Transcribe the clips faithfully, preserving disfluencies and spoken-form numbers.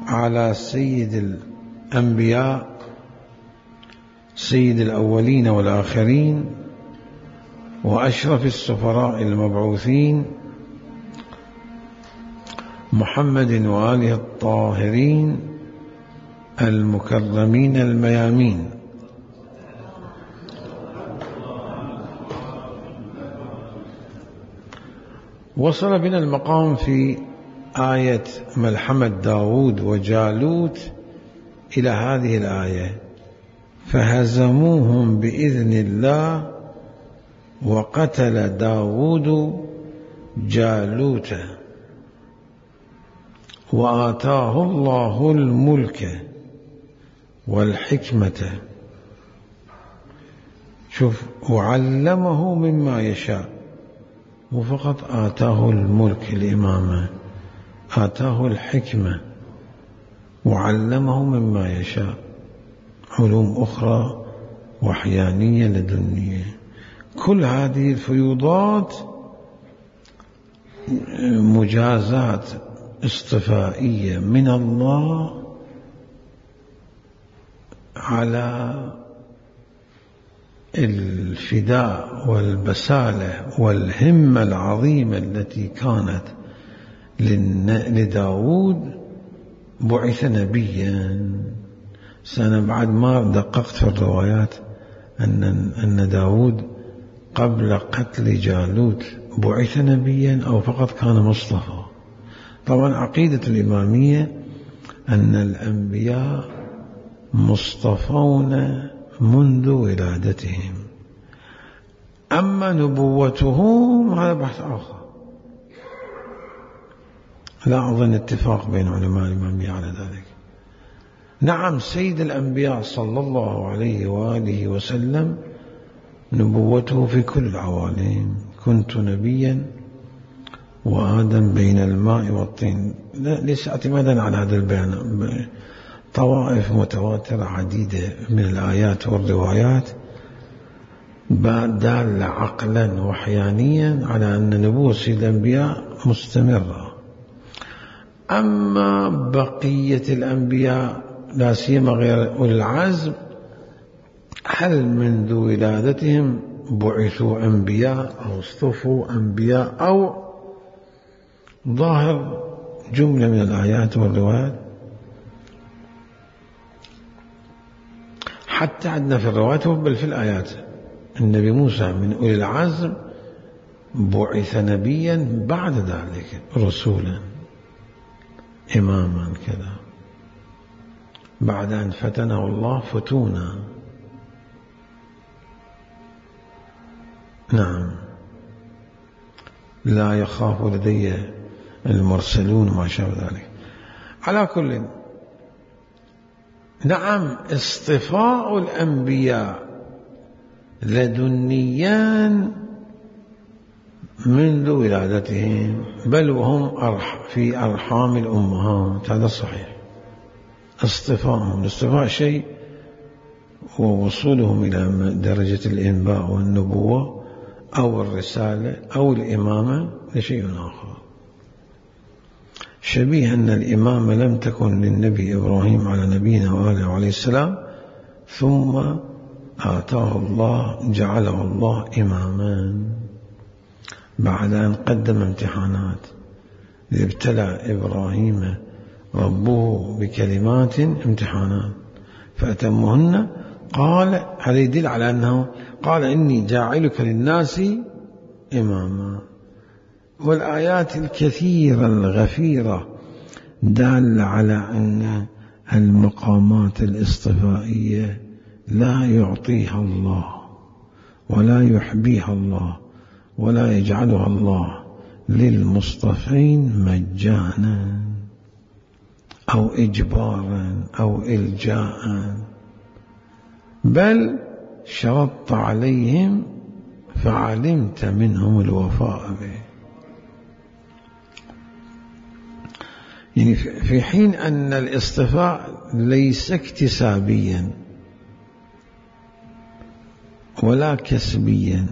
على سيد الأنبياء سيد الأولين والآخرين وأشرف السفراء المبعوثين محمد وآله الطاهرين المكرمين الميامين. وصل بنا المقام في آية ملحمة داود وجالوت إلى هذه الآية: فهزموهم بإذن الله وقتل داود جالوت وآتاه الله الملك والحكمة. شوف، وعلمه مما يشاء، وفقط آتاه الملك الإمامة، آتاه الحكمة وعلمه مما يشاء، علوم أخرى وحيانية لدنية. كل هذه الفيوضات مجازات اصطفائية من الله على الفداء والبسالة والهمة العظيمة التي كانت لداود. بعث نبيا. سنة بعد ما دققت في الروايات أن أن داود قبل قتل جالوت بعث نبيا أو فقط كان مصطفى. طبعا عقيدة الإمامية أن الأنبياء مصطفون منذ ولادتهم، أما نبوتهم هذا بحث آخر. لا أظن اتفاق بين علماء الإمامية على ذلك. نعم، سيد الأنبياء صلى الله عليه وآله وسلم نبوته في كل العوالم: كنت نبيا وآدم بين الماء والطين. ليس اعتمادا على هذا البيان، طوائف متواترة عديدة من الآيات والروايات دالة عقلا وحيانيا على أن نبوة سيد الأنبياء مستمرة. أما بقية الأنبياء لا سيما غير أولي العزم، هل منذ ولادتهم بعثوا أنبياء أو اصطفوا أنبياء أو ظاهر جملة من الآيات والروايات. حتى عندنا في الروايات بل في الآيات النبي موسى من أولي العزم بعث نبيا، بعد ذلك رسولا إماما كذا، بعد أن فتنه الله فتونا. نعم، لا يخاف لدي المرسلون ما شابه ذلك. على كل، نعم، اصطفاء الأنبياء لدنيان منذ ولادتهم، بل وهم في أرحام الأمهات، هذا صحيح. اصطفاءهم، الاصطفاء شيء ووصولهم إلى درجة الإنباء والنبوة أو الرسالة أو الإمامة لشيء آخر. شبيه أن الإمامة لم تكن للنبي إبراهيم على نبينا وآله عليه السلام، ثم آتاه الله جعله الله إماما بعد أن قدم امتحانات. ابتلى إبراهيم ربه بكلمات امتحانات فأتمهن، قال هذا يدل على أنه قال إني جاعلك للناس إماما. والآيات الكثيرة الغفيرة دالة على أن المقامات الاصطفائية لا يعطيها الله ولا يحبيها الله ولا يجعلها الله للمصطفين مجانا أو إجبارا أو إلجاء، بل شرطت عليهم فعلمت منهم الوفاء به. يعني في حين أن الاصطفاء ليس اكتسابيا ولا كسبيا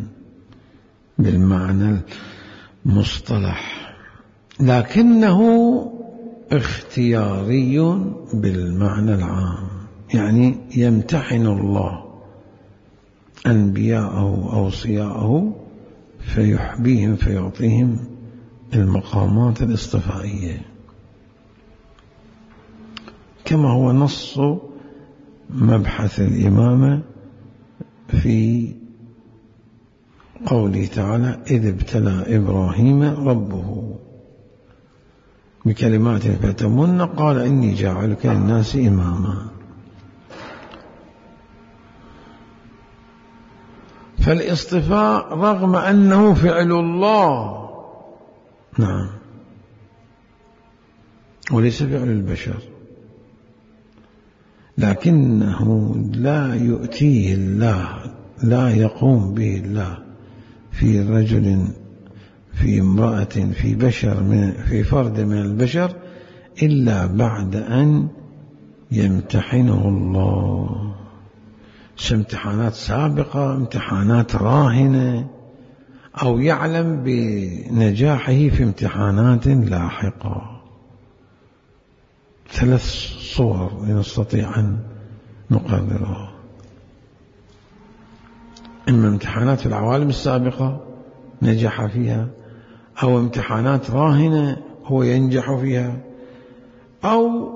بالمعنى المصطلح، لكنه اختياري بالمعنى العام، يعني يمتحن الله أنبياءه وأوصياءه فيحبيهم فيعطيهم المقامات الاصطفائية، كما هو نص مبحث الإمامة في قوله تعالى: إذ ابتلى إبراهيم ربه بكلمات فتمن قال إني جاعلك للناس إماما. فالاصطفاء رغم أنه فعل الله، نعم، وليس فعل البشر، لكنه لا يؤتيه الله، لا يقوم به الله في رجل، في امرأة، في بشر، من في فرد من البشر، إلا بعد أن يمتحنه الله. امتحانات سابقة، امتحانات راهنة، أو يعلم بنجاحه في امتحانات لاحقة. ثلاث صور نستطيع أن نقررها: إما امتحانات في العوالم السابقة نجح فيها، أو امتحانات راهنة هو ينجح فيها، أو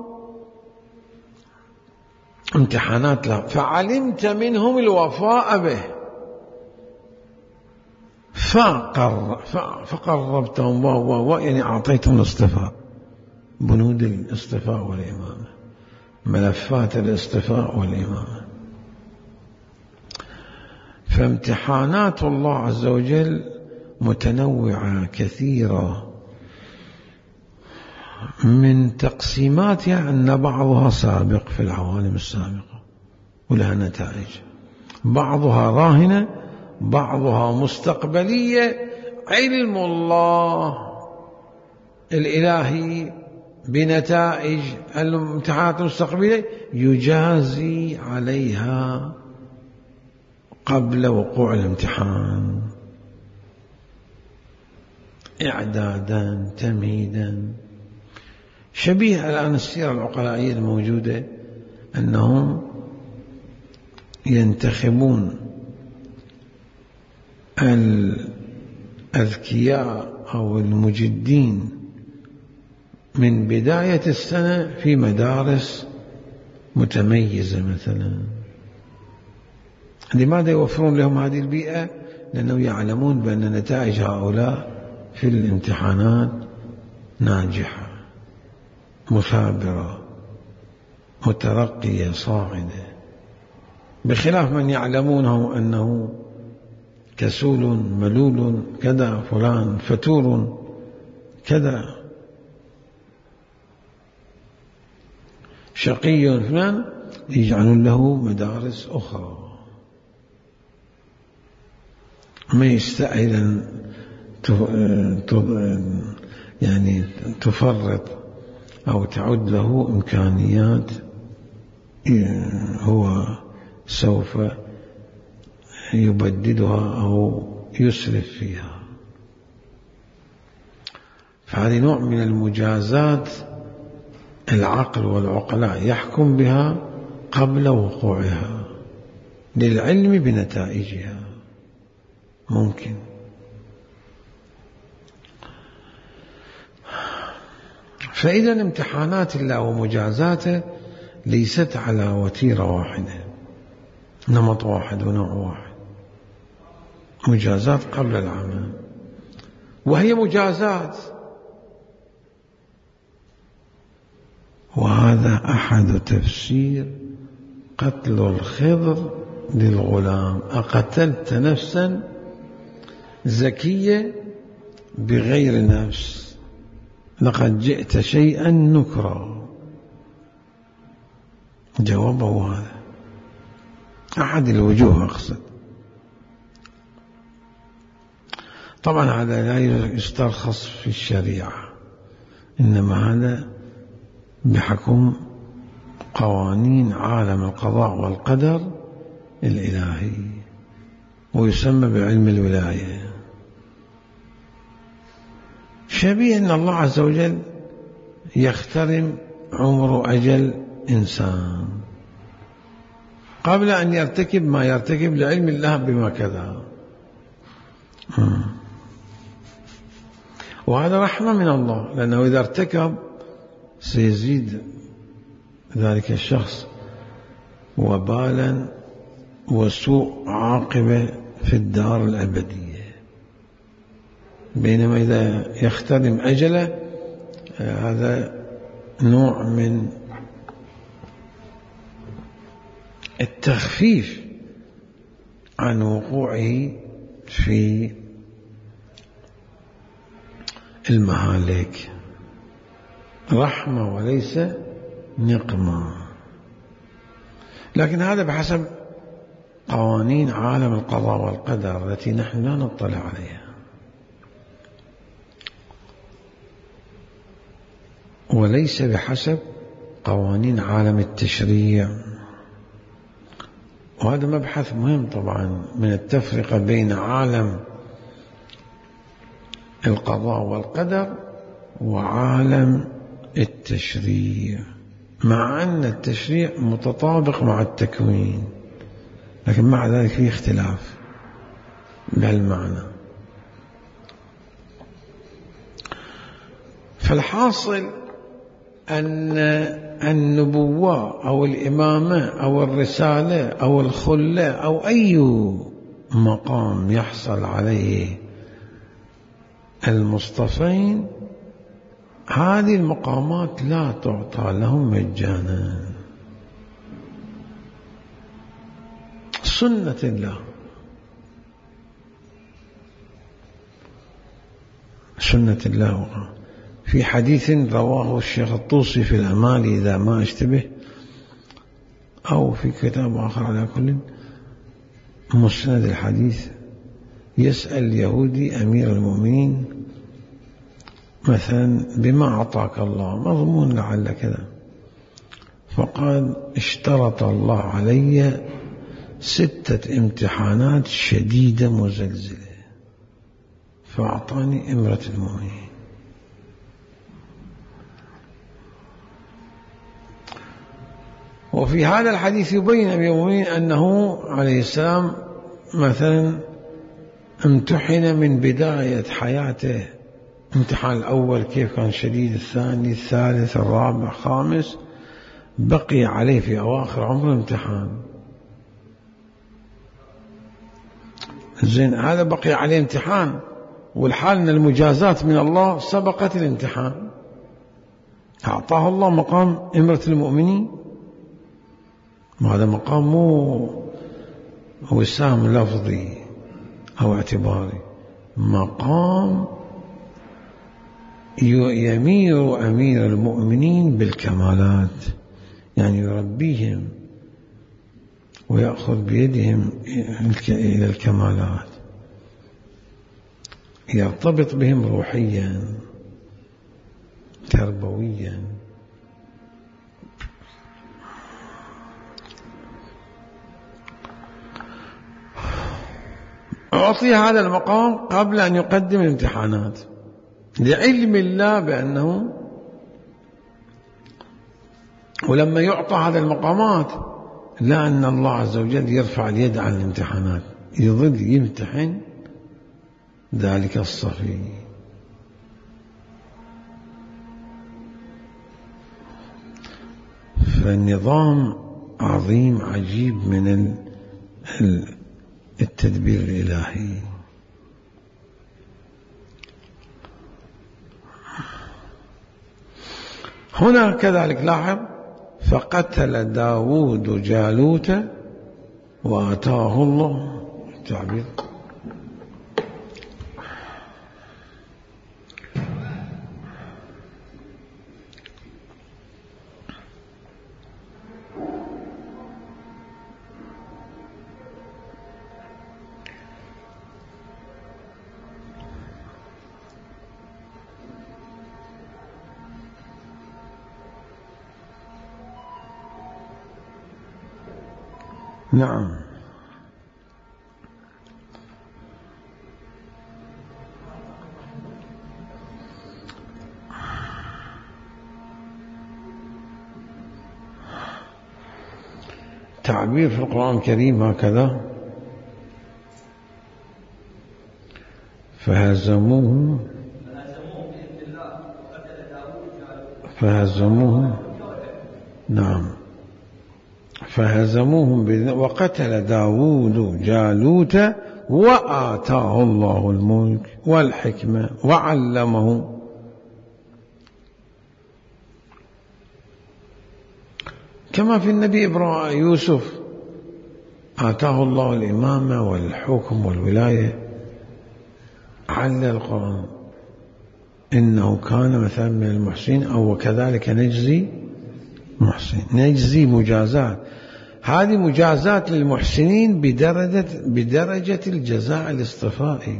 امتحانات لا فعلمت منهم الوفاء به فقر فقربتهم و يعني أعطيتهم الاصطفاء، بنود الاصطفاء والإمامة، ملفات الاصطفاء والإمامة. فامتحانات الله عز وجل متنوعة كثيرة، من تقسيماتها أن بعضها سابق في العوالم السابقة ولها نتائج، بعضها راهنة، بعضها مستقبلية. علم الله الإلهي بنتائج الامتحانات المستقبلية يجازي عليها قبل وقوع الامتحان، إعدادا تمهيدا. شبيه الآن السيرة العقلائية الموجودة، أنهم ينتخبون الأذكياء أو المجدين من بداية السنة في مدارس متميزة مثلا. لماذا يوفرون لهم هذه البيئة؟ لأنه يعلمون بأن نتائج هؤلاء في الامتحانات ناجحة، مثابرة، مترقية، صاعدة، بخلاف من يعلمونه أنه كسول، ملول، كذا، فلان فتور كذا، شقي فلان، يجعلون له مدارس أخرى. ما يستأهل أن يعني تفرط أو تعد له إمكانيات هو سوف يبددها أو يسرف فيها. فهذه نوع من المجازات العقل والعقلاء يحكم بها قبل وقوعها للعلم بنتائجها. ممكن فإذا امتحانات الله ومجازاته ليست على وتيرة واحدة، نمط واحد ونوع واحد، مجازات قبل العمل، وهي مجازات. وهذا أحد تفسير قتل الخضر للغلام: أقتلت نفسا زكية بغير نفس لقد جئت شيئا نكرا. جوابه هذا أحد الوجوه أقصد. طبعا هذا لا يسترخص في الشريعة، إنما هذا بحكم قوانين عالم القضاء والقدر الإلهي، ويسمى بعلم الولاية. شبيه أن الله عز وجل يخترم عمر أجل إنسان قبل أن يرتكب ما يرتكب لعلم الله بما كذا. وهذا رحمة من الله، لأنه إذا ارتكب سيزيد ذلك الشخص وبالا وسوء عاقبة في الدار الأبدية، بينما إذا يخترم أجله هذا نوع من التخفيف عن وقوعه في المهالك، رحمة وليس نقمة. لكن هذا بحسب قوانين عالم القضاء والقدر التي نحن لا نطلع عليها، وليس بحسب قوانين عالم التشريع. وهذا مبحث مهم طبعا من التفرقة بين عالم القضاء والقدر وعالم التشريع، مع أن التشريع متطابق مع التكوين، لكن مع ذلك فيه اختلاف بهالمعنى. فالحاصل أن النبوة أو الإمامة أو الرسالة أو الخلة أو أي مقام يحصل عليه المصطفين، هذه المقامات لا تعطى لهم مجانا، سنة الله، سنة الله. في حديث رواه الشيخ الطوسي في الأمال إذا ما اشتبه، أو في كتاب آخر، على كل مسند الحديث، يسأل اليهودي أمير المؤمنين مثلا بما أعطاك الله، مضمون لعل كذا، فقال اشترط الله علي ستة امتحانات شديدة مزلزلة فأعطاني إمرة المؤمنين. وفي هذا الحديث يبين أمير المؤمنين أنه عليه السلام مثلا امتحن من بداية حياته، امتحان الأول كيف كان شديد، الثاني، الثالث، الرابع، خامس، بقي عليه في أواخر عمره امتحان. زين، هذا بقي عليه امتحان، والحال أن المجازات من الله سبقت الامتحان. أعطاه الله مقام إمرة المؤمنين، وهذا مقام مو وسام لفظي أو اعتباري، مقام يمير أمير المؤمنين بالكمالات، يعني يربيهم ويأخذ بيدهم إلى الكمالات، يرتبط بهم روحيا تربويا. أعطي هذا المقام قبل أن يقدم الامتحانات لعلم الله بأنه، ولما يعطى هذا المقامات لا أن الله عز وجل يرفع اليد عن الامتحانات، يظل يمتحن ذلك الصفي. فالنظام عظيم عجيب من التدبير الإلهي. هنا كذلك لاحظ، فقتل داود جالوت وآتاه الله التعبير. نعم، تعبير في القرآن الكريم هكذا: فهزموهم فهزموهم نعم فهزموهم وقتل داود جالوت وآتاه الله الملك والحكمة وعلمه. كما في النبي إبراهيم يوسف آتاه الله الإمامة والحكم والولاية. علّ القرآن إنه كان مثلا من المحسنين أو وكذلك نجزي محسن، نجزي مجازات. هذه مجازات للمحسنين بدرجة, بدرجة الجزاء الاصطفائي.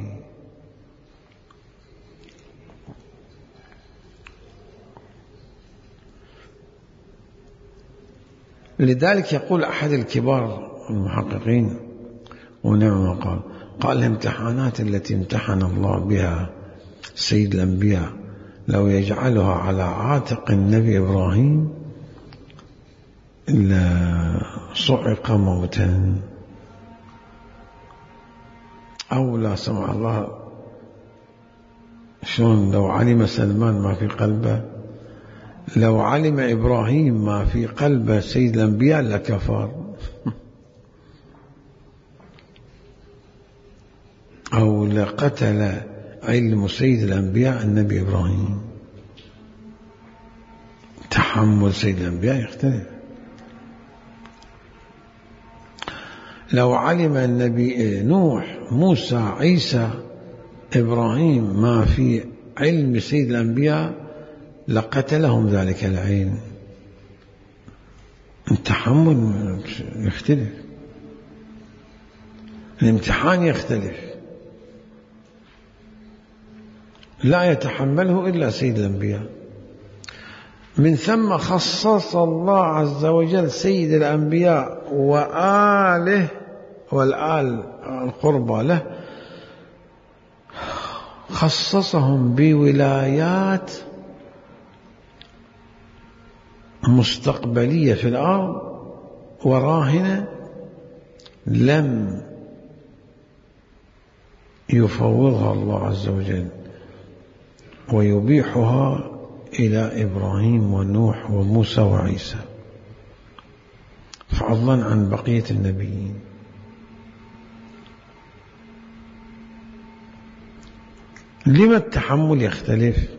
لذلك يقول أحد الكبار المحققين ونعم قال قال الامتحانات التي امتحن الله بها سيد الأنبياء لو يجعلها على عاتق النبي إبراهيم إلا صعق موتا، أو لا سمع الله شلون لو علم سلمان ما في قلبه، لو علم إبراهيم ما في قلب سيد الأنبياء لكفر. أو لقتل علم سيد الأنبياء النبي إبراهيم. تحمل سيد الأنبياء يختلف. لو علم النبي نوح موسى عيسى إبراهيم ما في علم سيد الأنبياء لقتلهم ذلك العلم. التحمل يختلف، الامتحان يختلف، لا يتحمله إلا سيد الأنبياء. من ثم خصص الله عز وجل سيد الأنبياء وآله والآل القربى له، خصصهم بولايات مستقبلية في الأرض وراهنة لم يفوضها الله عز وجل ويبيحها إلى إبراهيم ونوح وموسى وعيسى، فضلا عن بقية النبيين. لما التحمل يختلف؟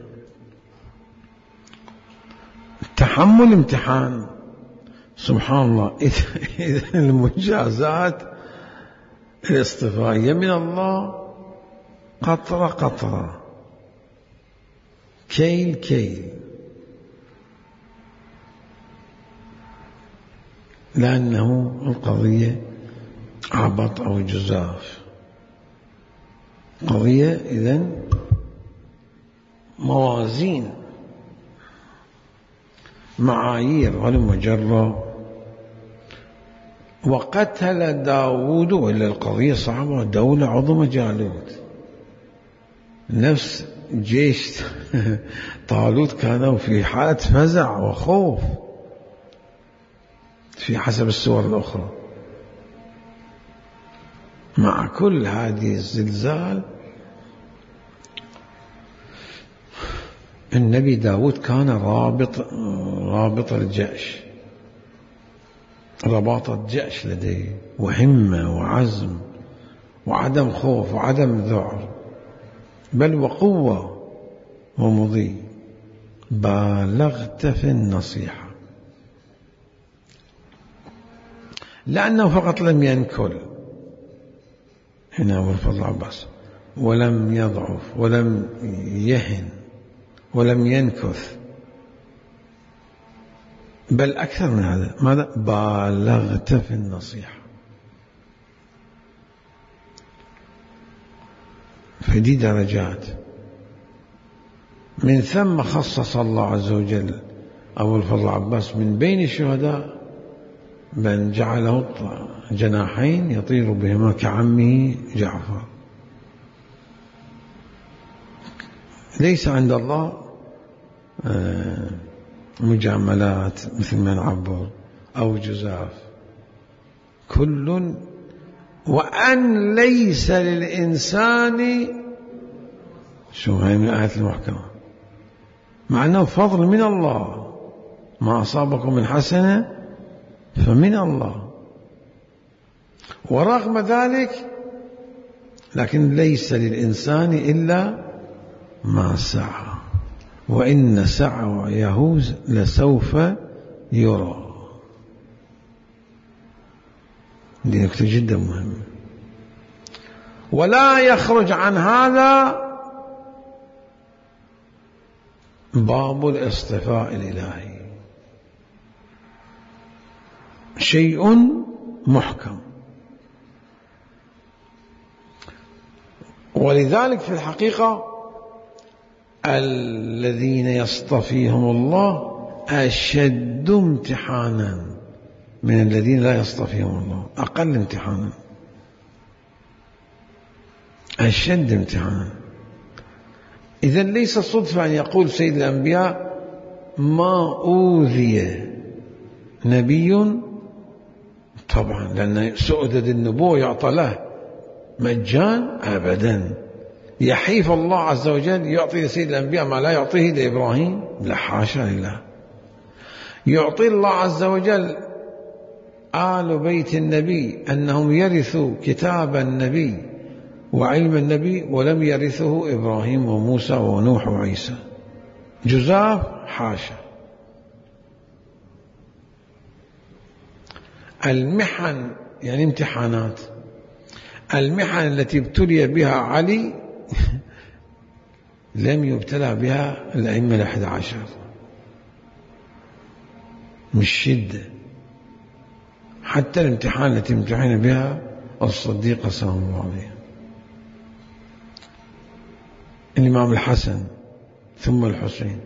التحمل امتحان سبحان الله. إذا المجازات الاصطفائية من الله قطرة قطرة، كيل كيل، لأنه القضية عبط أو جزاف. قضية إذن موازين معايير والمجرة. وقتل داود، وإلا القضية صعبة، دولة عظمى جالوت، نفس جيش طالوت كانوا في حالة فزع وخوف في حسب السور الأخرى. مع كل هذه الزلزال النبي داود كان رابط رابط الجيش، رباط الجيش لديه، وهمة وعزم وعدم خوف وعدم ذعر، بل وقوة ومضي. بالغت في النصيحة، لأنه فقط لم ينكل هنا أبو الفضل عباس، ولم يضعف ولم يهن ولم ينكث، بل أكثر من هذا. ماذا؟ بالغت في النصيحة. فدي درجات. من ثم خصص الله عز وجل أبو الفضل عباس من بين الشهداء من جعله جناحين يطير بهما كعمه جعفر. ليس عند الله مجاملات مثل ما نعبر أو جزاف، كل وأن ليس للإنسان، شو هاي من الآيات المحكمة، مع أنه فضل من الله، ما أصابكم من حسنة فمن الله، ورغم ذلك لكن ليس للإنسان إلا ما سعى، وإن سعيه لسوف يرى. دي نكتة جدا مهمة. ولا يخرج عن هذا باب الاصطفاء الإلهي، شيء محكم. ولذلك في الحقيقة الذين يصطفيهم الله أشد امتحانا من الذين لا يصطفيهم الله، أقل امتحانا، أشد امتحانا. إذن ليس صدفة أن يقول سيد الأنبياء ما أوذي نبي، طبعا لأن سؤدد النبوة يعطى له مجان أبدا. يحيف الله عز وجل يعطي لسيد الأنبياء ما لا يعطيه لإبراهيم؟ لا حاشا لله. يعطي الله عز وجل آل بيت النبي أنهم يرثوا كتاب النبي وعلم النبي، ولم يرثه إبراهيم وموسى ونوح وعيسى. جزاف؟ حاشا. المحن يعني امتحانات، المحن التي ابتلي بها علي لم يبتلى بها الأئمة الأحد عشر، مش شدة. حتى الامتحان التي امتحن بها الصديق سلام الله عليه، الإمام الحسن ثم الحسين،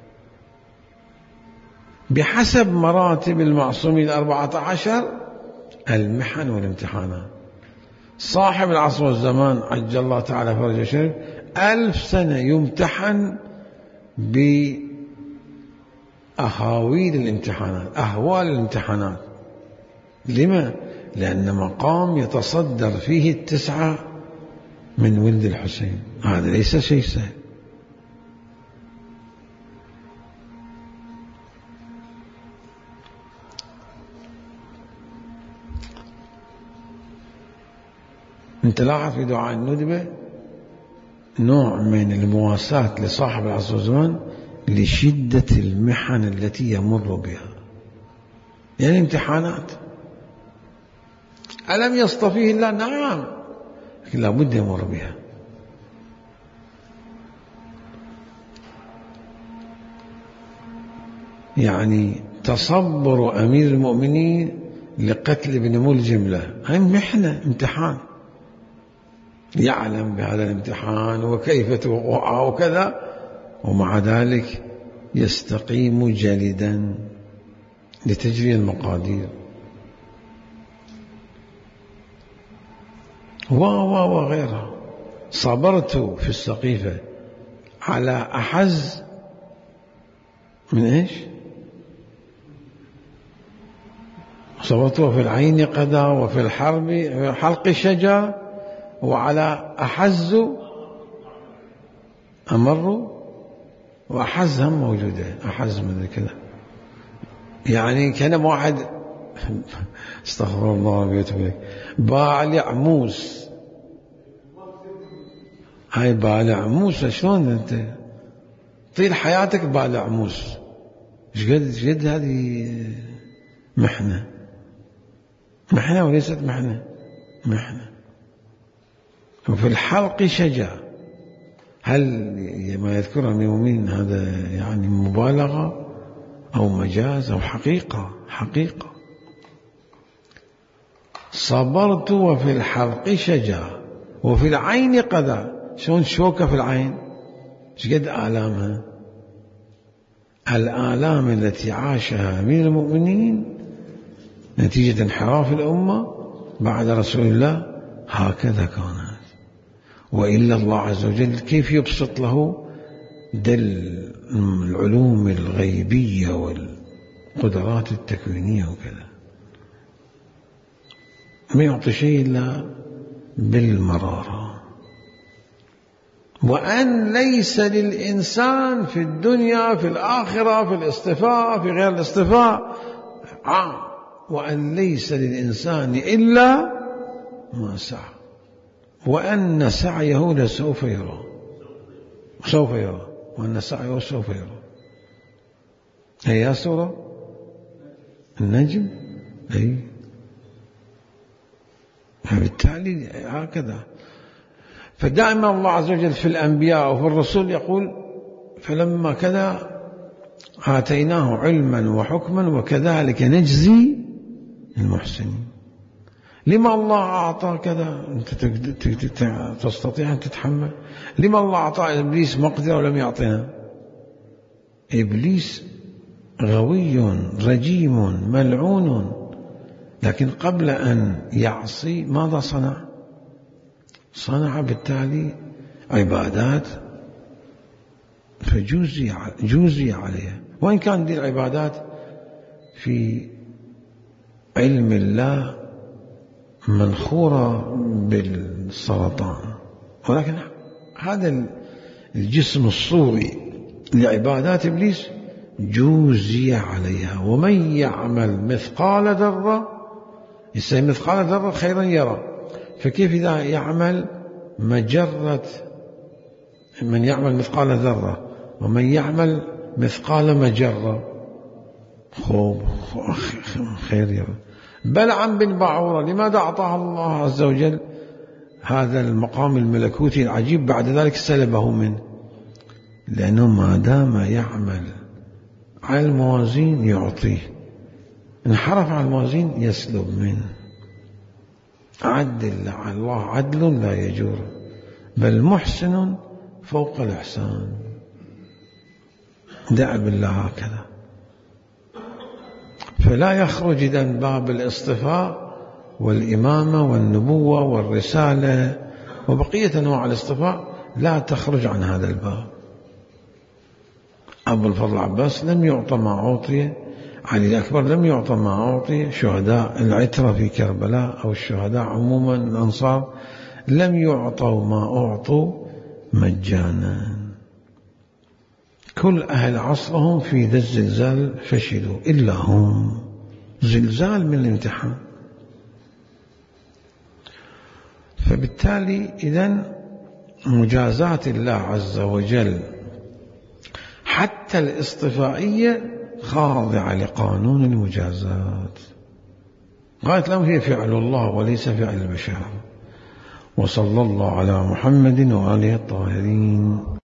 بحسب مراتب المعصومين الأربعة عشر المحن والامتحانات. صاحب العصر والزمان عجل الله تعالى فرجه الشريف ألف سنة يمتحن بأهاويل الامتحانات، أهوال الامتحانات. لما؟ لأن مقام يتصدر فيه التسعة من ولد الحسين، هذا ليس شيء سهل. انت لاحظ في دعاء الندبة نوع من المواساة لصاحب العصر والزمان لشدة المحن التي يمر بها، يعني امتحانات. ألم يصطفيه الله؟ نعم، لكن لابد يمر بها. يعني تصبر أمير المؤمنين لقتل ابن ملجم له، هاي محنة، امتحان، يعلم بهذا الامتحان وكيف توقع وكذا، ومع ذلك يستقيم جلدا لتجري المقادير. و و وغيرها. صبرت في السقيفة على أحز من إيش؟ صبرت في العين قدا وفي الحرب حلق الشجا، وعلى أحز أمر، وأحز هم موجودة، أحز من كذا. يعني كان واحد استغفر الله ويتوب إليه بالع موس، هاي بالع موس، شلون أنت طيل حياتك بالع موس؟ ايش قد ايش قد هذه محنة، محنة وليست محنة، محنة. وفي الحلق شجع، هل ما يذكرها المؤمنين هذا يعني مبالغة أو مجاز أو حقيقة؟ حقيقة. صبرت وفي الحلق شجع وفي العين قذى. شلون شوكة في العين؟ ايش قد آلامها؟ الآلام التي عاشها من المؤمنين نتيجة انحراف الأمة بعد رسول الله هكذا كانت. وإلا الله عز وجل كيف يبسط له دل العلوم الغيبية والقدرات التكوينية وكذا. ما يعطي شيء إلا بالمرارة. وأن ليس للإنسان في الدنيا في الآخرة في الاصطفاء في غير الاصطفاء عام، وأن ليس للإنسان إلا ما سعى، وأن سعيه لسوف يرى، سوف يرى، وأن سعيه سوف يرى. هي سورة النجم. أي فبالتالي هكذا. فدائما الله عز وجل في الأنبياء وفي الرسول يقول فلما كذا آتيناه علما وحكما وكذلك نجزي المحسنين. لما الله أعطى كذا أنت تستطيع أن تتحمل؟ لما الله أعطى إبليس مقدرة ولم يعطينا؟ إبليس غوي رجيم ملعون، لكن قبل أن يعصي ماذا صنع؟ صنع بالتالي عبادات فجوزي جوزي عليها، وإن كان دي العبادات في علم الله منخورة بالسرطان، ولكن هذا الجسم الصوري لعبادات إبليس جوزي عليها. ومن يعمل مثقال ذرة، يسمى مثقال ذرة خيرا يرى، فكيف إذا يعمل مجرة؟ من يعمل مثقال ذرة ومن يعمل مثقال مجرة خوب خير يرى. بلعم بن بعورة لماذا أعطاه الله عز وجل هذا المقام الملكوتي العجيب بعد ذلك سلبه منه؟ لأنه ما دام يعمل على الموازين يعطيه، انحرف على الموازين يسلب منه. عدل الله عدل لا يجور، بل محسن فوق الإحسان. دع بالله هكذا. فلا يخرج إذن باب الاصطفاء والإمامة والنبوة والرسالة وبقية أنواع الاصطفاء لا تخرج عن هذا الباب. أبو الفضل عباس لم يعطى ما أعطي، علي الأكبر لم يعطى ما أعطي، شهداء العترة في كربلاء أو الشهداء عموما الأنصار لم يعطوا ما أعطوا مجانا. كل أهل عصرهم في ذا الزلزال فشلوا إلا هم. زلزال من الامتحان. فبالتالي إذن مجازات الله عز وجل حتى الاصطفائية خاضعة لقانون المجازات. قالت لهم هي فعل الله وليس فعل البشر. وصلى الله على محمد وآله الطاهرين.